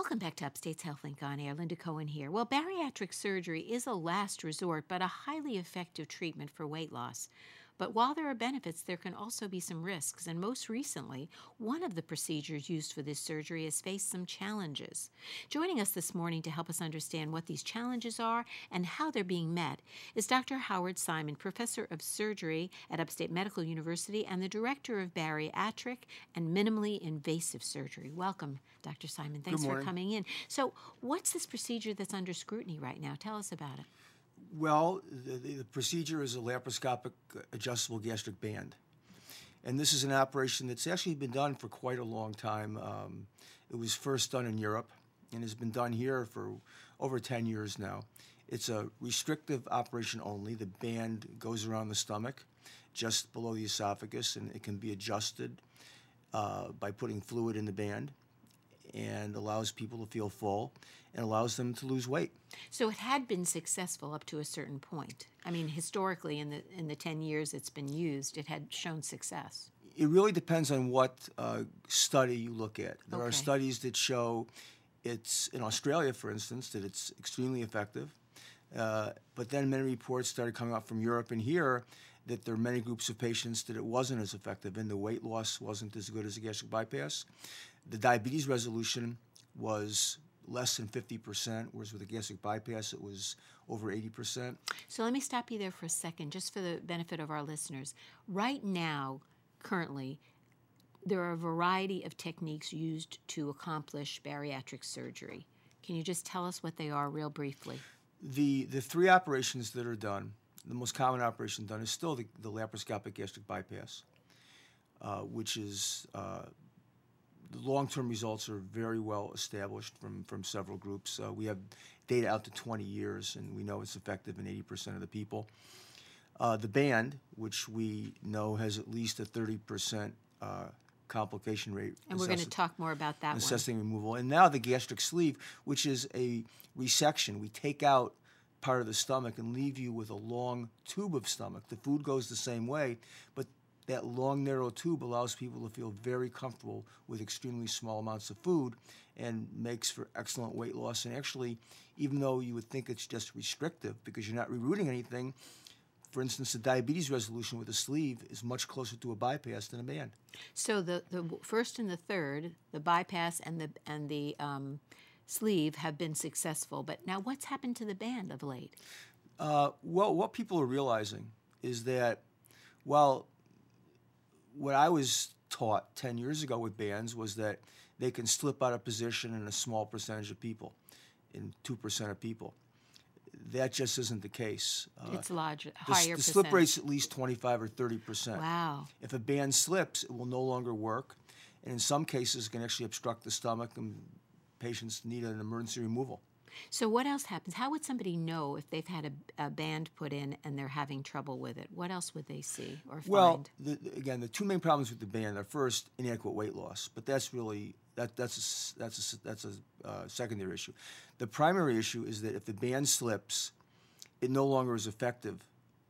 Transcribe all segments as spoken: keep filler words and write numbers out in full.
Welcome back to Upstate's HealthLink on Air. Linda Cohen here. Well, bariatric surgery is a last resort, but a highly effective treatment for weight loss. But while there are benefits, there can also be some risks. And most recently, one of the procedures used for this surgery has faced some challenges. Joining us this morning to help us understand what these challenges are and how they're being met is Doctor Howard Simon, professor of surgery at Upstate Medical University and the director of bariatric and minimally invasive surgery. Welcome, Doctor Simon. Thanks for coming in. So, what's this procedure that's under scrutiny right now? Tell us about it. Well, the, the procedure is a laparoscopic adjustable gastric band. And this is an operation that's actually been done for quite a long time. Um, it was first done in Europe and has been done here for over ten years now. It's a restrictive operation only. The band goes around the stomach, just below the esophagus, and it can be adjusted uh, by putting fluid in the band, and allows people to feel full and allows them to lose weight. So it had been successful up to a certain point. I mean, historically, in the in the ten years it's been used, it had shown success. It really depends on what uh, study you look at. There Okay. are studies that show it's, in Australia, for instance, that it's extremely effective. Uh, but then many reports started coming out from Europe and here that there are many groups of patients that it wasn't as effective and the weight loss wasn't as good as a gastric bypass. The diabetes resolution was less than fifty percent, whereas with a gastric bypass it was over eighty percent. So let me stop you there for a second, just for the benefit of our listeners. Right now, currently, there are a variety of techniques used to accomplish bariatric surgery. Can you just tell us what they are real briefly? The the three operations that are done, the most common operation done is still the, the laparoscopic gastric bypass, uh, which is uh, the long-term results are very well established from, from several groups. Uh, we have data out to twenty years, and we know it's effective in eighty percent of the people. Uh, the band, which we know has at least a thirty percent uh, complication rate. And we're going to talk more about that one. Necessitating removal. And now the gastric sleeve, which is a resection. We take out part of the stomach and leave you with a long tube of stomach. The food goes the same way, but that long, narrow tube allows people to feel very comfortable with extremely small amounts of food and makes for excellent weight loss. And actually, even though you would think it's just restrictive because you're not rerouting anything, for instance, the diabetes resolution with a sleeve is much closer to a bypass than a band. So the, the first and the third, the bypass and the and the um, sleeve have been successful. But now what's happened to the band of late? Uh, well, what people are realizing is that, well, what I was taught ten years ago with bands was that they can slip out of position in a small percentage of people, in two percent of people. That just isn't the case. Uh, It's larger, the, higher the slip percentage. rate's at least twenty-five or thirty percent. Wow. If a band slips, it will no longer work, and in some cases it can actually obstruct the stomach, and patients need an emergency removal. So what else happens? How would somebody know if they've had a, a band put in and they're having trouble with it? What else would they see or Well, find? the, the- again, the two main problems with the band are first inadequate weight loss, but that's really that that's a, s- that's a, s- that's a uh, secondary issue. The primary issue is that if the band slips, it no longer is effective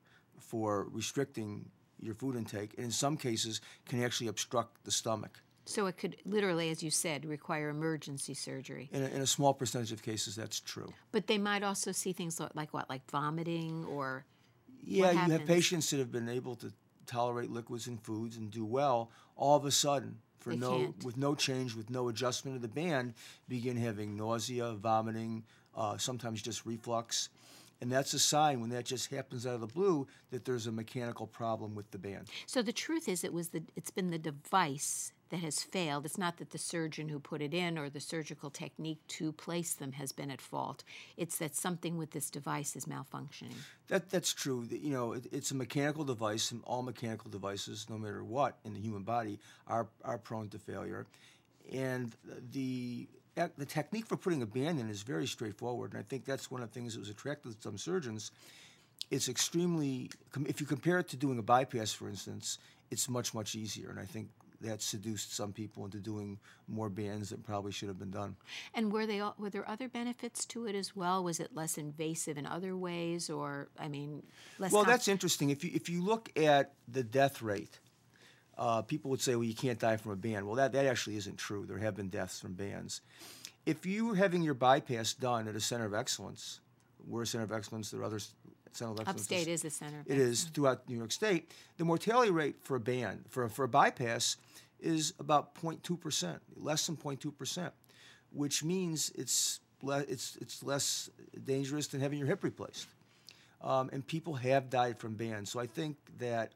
for restricting your food intake, and in some cases can actually obstruct the stomach. So it could literally, as you said, require emergency surgery. In a, in a small percentage of cases, that's true. But they might also see things like, like what, like vomiting or Yeah, what you have happens? patients that have been able to tolerate liquids and foods and do well. All of a sudden, for They no can't. with no change, with no adjustment of the band, begin having nausea, vomiting, uh, sometimes just reflux. And that's a sign when that just happens out of the blue that there's a mechanical problem with the band. So the truth is, it was the it's been the device that has failed. It's not that the surgeon who put it in or the surgical technique to place them has been at fault. It's that something with this device is malfunctioning. That that's true. The- You know, it, it's a mechanical device, and all mechanical devices, no matter what in the human body, are are prone to failure. And the the technique for putting a band in is very straightforward, and I think that's one of the things that was attractive to some surgeons. It's extremely, com- if you compare it to doing a bypass, for instance, it's much, much easier, and I think that seduced some people into doing more bands that probably should have been done. And were they all, were there other benefits to it as well? Was it less invasive in other ways, or I mean, less? Well, com- that's interesting. If you if you look at the death rate, uh, people would say, well, you can't die from a band. Well, that, that actually isn't true. There have been deaths from bands. If you're having your bypass done at a center of excellence, we're a center of excellence, there are other center of excellence. Upstate is a center. It is throughout New York State. The mortality rate for a band, for, for a bypass, is about zero point two percent, less than zero point two percent, which means it's, le- it's, it's less dangerous than having your hip replaced. Um, and people have died from bands. So I think that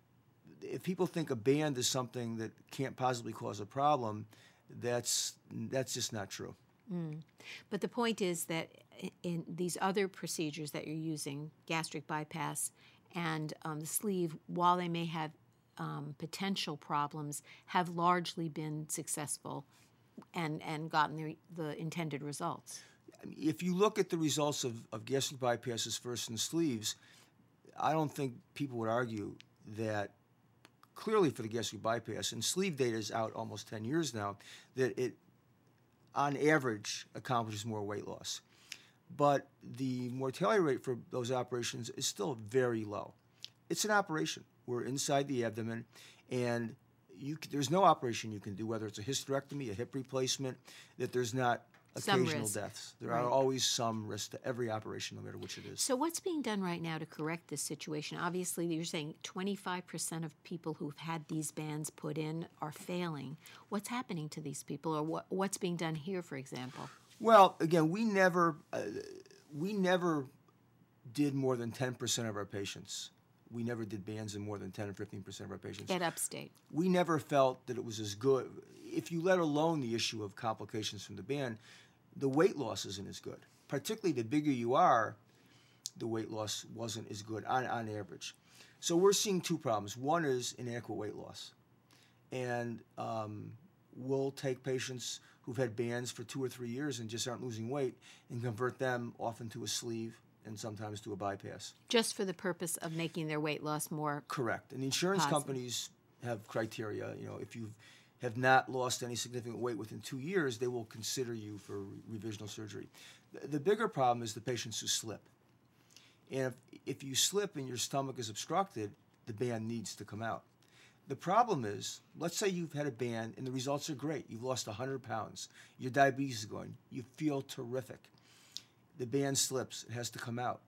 if people think a band is something that can't possibly cause a problem, that's that's just not true. Mm. But the point is that in these other procedures that you're using, gastric bypass and um, the sleeve, while they may have um, potential problems, have largely been successful and, and gotten the, the intended results. If you look at the results of, of gastric bypasses first and sleeves, I don't think people would argue that clearly for the gastric bypass, and sleeve data is out almost ten years now, that it, on average, accomplishes more weight loss. But the mortality rate for those operations is still very low. It's an operation. We're inside the abdomen, and you, there's no operation you can do, whether it's a hysterectomy, a hip replacement, that there's not Some occasional risk. deaths. There Right. are always some risk to every operation, no matter which it is. So what's being done right now to correct this situation? Obviously, you're saying twenty-five percent of people who've had these bands put in are failing. What's happening to these people, or what, what's being done here, for example? Well, again, we never, uh, we never did more than ten percent of our patients. We never did bands in more than ten or fifteen percent of our patients. At Upstate. We never felt that it was as good. If you let alone the issue of complications from the band, the weight loss isn't as good. Particularly the bigger you are, the weight loss wasn't as good on, on average. So we're seeing two problems. One is inadequate weight loss. And um, we'll take patients who've had bands for two or three years and just aren't losing weight and convert them often to a sleeve and sometimes to a bypass. Just for the purpose of making their weight loss more Correct. And the insurance positive. companies have criteria. You know, if you have not lost any significant weight within two years, they will consider you for re- revisional surgery. The, the bigger problem is the patients who slip. And if, if you slip and your stomach is obstructed, the band needs to come out. The problem is, let's say you've had a band and the results are great. You've lost one hundred pounds. Your diabetes is going. You feel terrific. The band slips. It has to come out.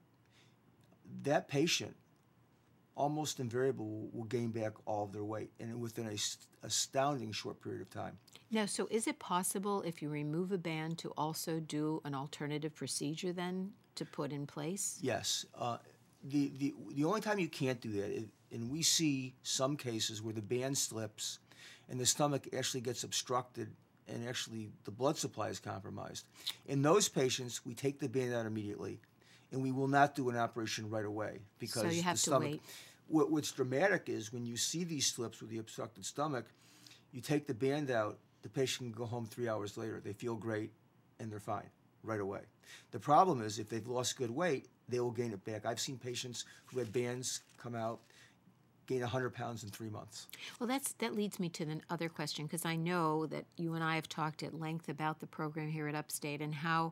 That patient almost invariably will, will gain back all of their weight, and within a st- astounding short period of time. Now, so is it possible if you remove a band to also do an alternative procedure then to put in place? Yes. Uh, the, the, the only time you can't do that, is, and we see some cases where the band slips and the stomach actually gets obstructed and actually the blood supply is compromised. In those patients, we take the band out immediately, and we will not do an operation right away because So you have the to stomach. wait. What, what's dramatic is when you see these slips with the obstructed stomach, you take the band out, the patient can go home three hours later. They feel great, and they're fine right away. The problem is if they've lost good weight, they will gain it back. I've seen patients who had bands come out, gain one hundred pounds in three months. Well, that's that leads me to the other question, because I know that you and I have talked at length about the program here at Upstate and how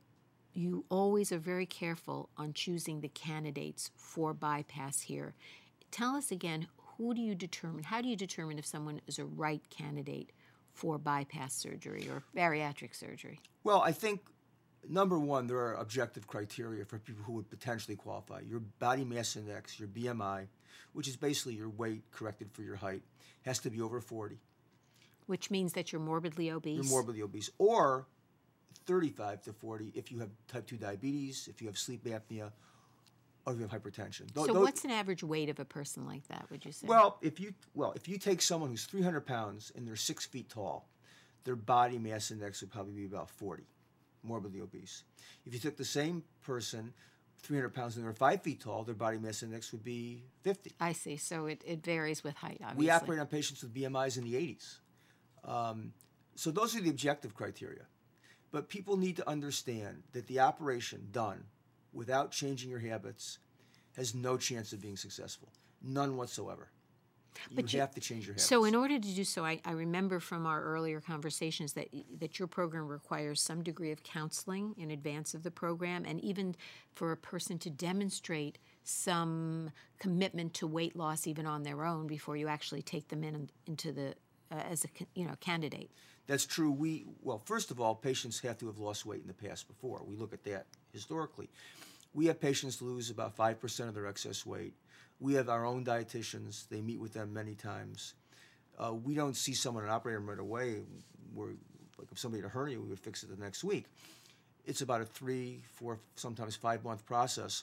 you always are very careful on choosing the candidates for bypass here. Tell us again, who do you determine, how do you determine if someone is a right candidate for bypass surgery or bariatric surgery? Well, I think, number one, there are objective criteria for people who would potentially qualify. Your body mass index, your B M I, which is basically your weight corrected for your height, has to be over forty. Which means that you're morbidly obese? You're morbidly obese. Or thirty-five to forty if you have type two diabetes, if you have sleep apnea, or if you have hypertension. Tho- So tho- what's an average weight of a person like that, would you say? Well, if you well, if you take someone who's three hundred pounds and they're six feet tall, their body mass index would probably be about forty, morbidly obese. If you took the same person, three hundred pounds, and they're five feet tall, their body mass index would be fifty. I see. So it, it varies with height, obviously. We operate on patients with B M Is in the eighties. Um, so those are the objective criteria. But people need to understand that the operation done without changing your habits has no chance of being successful. None whatsoever. You But you- have to change your habits. So in order to do so, I, I remember from our earlier conversations that that your program requires some degree of counseling in advance of the program, and even for a person to demonstrate some commitment to weight loss even on their own before you actually take them in into the uh, as a ca- you know candidate. That's true. We well, first of all, patients have to have lost weight in the past before. We look at that historically. We have patients lose about five percent of their excess weight. We have our own dietitians. They meet with them many times. Uh, we don't see someone in an operating room right away. We're, like if somebody had a hernia, we would fix it the next week. It's about a three, four, sometimes five-month process.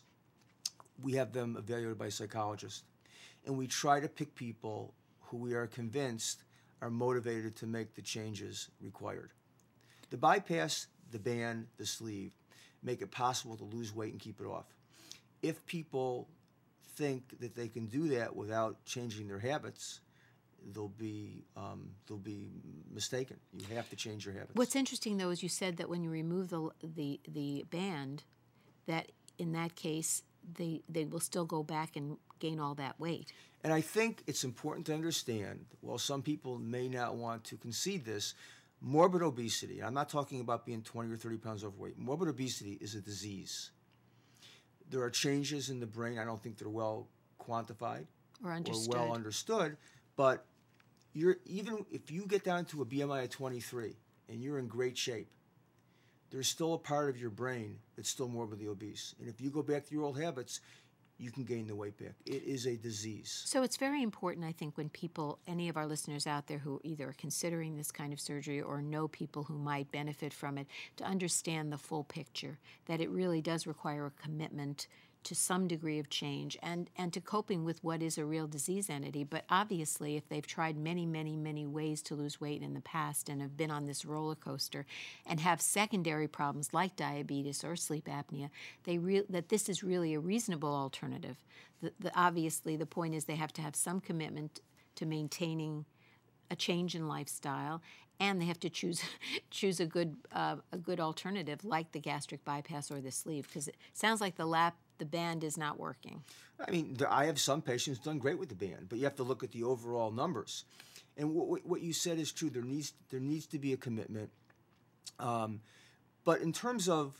We have them evaluated by a psychologist. And we try to pick people who we are convinced are motivated to make the changes required. The bypass, the band, the sleeve make it possible to lose weight and keep it off. If people think that they can do that without changing their habits, they'll be um, they'll be mistaken. You have to change your habits. What's interesting, though, is you said that when you remove the the the band, that in that case they they will still go back and gain all that weight. And I think it's important to understand, while some people may not want to concede this, morbid obesity, I'm not talking about being twenty or thirty pounds overweight, morbid obesity is a disease. There are changes in the brain, I don't think they're well quantified Or understood. or well understood, but you're even if you get down to a B M I of twenty-three and you're in great shape, there's still a part of your brain that's still morbidly obese. And if you go back to your old habits, you can gain the weight back. It is a disease. So it's very important, I think, when people, any of our listeners out there who either are considering this kind of surgery or know people who might benefit from it, to understand the full picture, that it really does require a commitment to some degree of change and, and to coping with what is a real disease entity. But obviously, if they've tried many, many, many ways to lose weight in the past and have been on this roller coaster and have secondary problems like diabetes or sleep apnea, they re- that this is really a reasonable alternative. The, the, obviously, the point is they have to have some commitment to maintaining a change in lifestyle, and they have to choose choose a good uh, a good alternative like the gastric bypass or the sleeve, because it sounds like the lap the band is not working. I mean, there, I have some patients done great with the band, but you have to look at the overall numbers. And what, what you said is true. There needs there needs to be a commitment. Um, but in terms of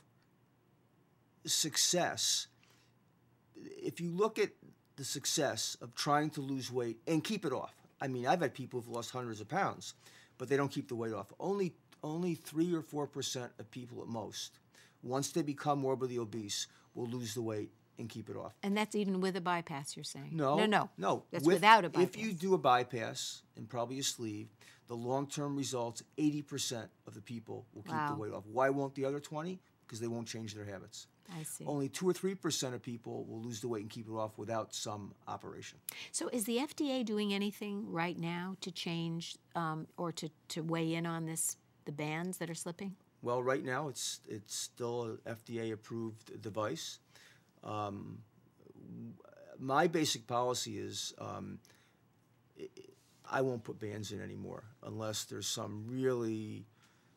success, if you look at the success of trying to lose weight and keep it off, I mean, I've had people who've lost hundreds of pounds, but they don't keep the weight off. Only only three or four percent of people at most, once they become morbidly obese, will lose the weight and keep it off. And that's even with a bypass, you're saying? No, no, no. no. That's With, without a bypass. If you do a bypass and probably a sleeve, the long-term results, eighty percent of the people will keep Wow. the weight off. Why won't the other twenty? Because they won't change their habits. I see. Only two or three percent of people will lose the weight and keep it off without some operation. So is the F D A doing anything right now to change um, or to, to weigh in on this, the bands that are slipping? Well, right now it's it's still an F D A-approved device. Um, my basic policy is um, I won't put bands in anymore unless there's some really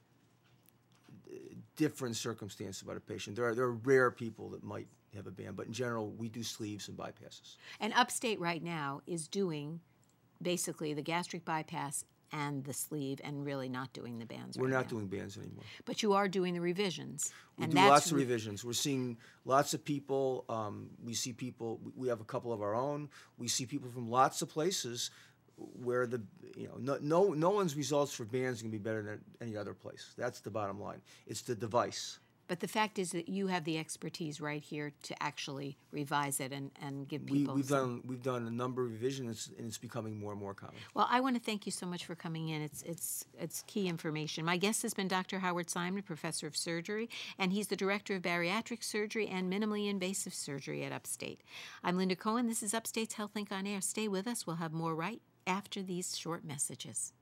different circumstance about a patient. There are there are rare people that might have a band, but in general, we do sleeves and bypasses. And Upstate right now is doing basically the gastric bypass and the sleeve and really not doing the bands We're right not now. doing bands anymore. But you are doing the revisions. We and do that's lots of re- revisions. We're seeing lots of people. Um, we see people. we- We have a couple of our own. We see people from lots of places where the you know no no, no one's results for bands can be better than any other place. That's the bottom line. It's the device. But the fact is that you have the expertise right here to actually revise it and, and give We, people we've some- done we've done a number of revisions, and it's becoming more and more common. Well, I want to thank you so much for coming in. It's it's it's key information. My guest has been Doctor Howard Simon, professor of surgery, and he's the director of bariatric surgery and minimally invasive surgery at Upstate. I'm Linda Cohen. This is Upstate's HealthLink on Air. Stay with us. We'll have more right after these short messages.